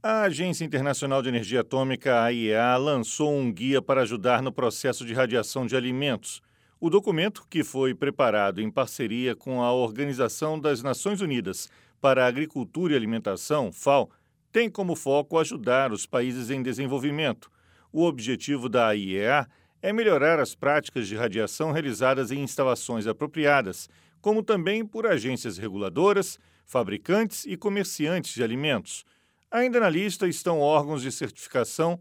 A Agência Internacional de Energia Atômica, AIEA, lançou um guia para ajudar no processo de radiação de alimentos. O documento, que foi preparado em parceria com a Organização das Nações Unidas para a Agricultura e Alimentação, FAO, tem como foco ajudar os países em desenvolvimento. O objetivo da AIEA é melhorar as práticas de radiação realizadas em instalações apropriadas, como também por agências reguladoras, fabricantes e comerciantes de alimentos. Ainda na lista estão órgãos de certificação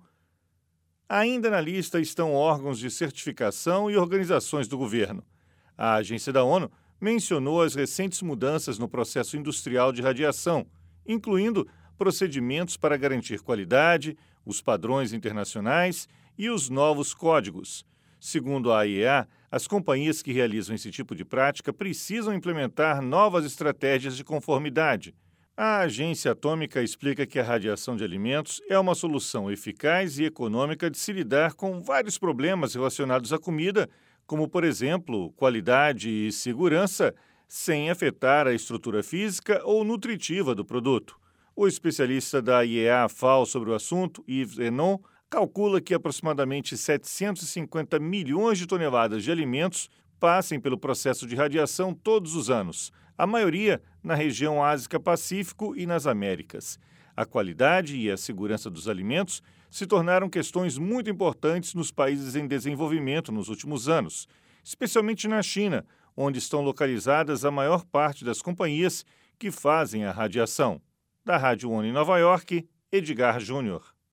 e organizações do governo. A agência da ONU mencionou as recentes mudanças no processo industrial de radiação, incluindo procedimentos para garantir qualidade, os padrões internacionais e os novos códigos. Segundo a AIEA, as companhias que realizam esse tipo de prática precisam implementar novas estratégias de conformidade. A agência atômica explica que a radiação de alimentos é uma solução eficaz e econômica de se lidar com vários problemas relacionados à comida, como, por exemplo, qualidade e segurança, sem afetar a estrutura física ou nutritiva do produto. O especialista da IEA-FAO sobre o assunto, Yves Renon, calcula que aproximadamente 750 milhões de toneladas de alimentos passem pelo processo de radiação todos os anos, a maioria na região Ásia-Pacífico e nas Américas. A qualidade e a segurança dos alimentos se tornaram questões muito importantes nos países em desenvolvimento nos últimos anos, especialmente na China, onde estão localizadas a maior parte das companhias que fazem a radiação. Da Rádio ONU em Nova York, Edgar Júnior.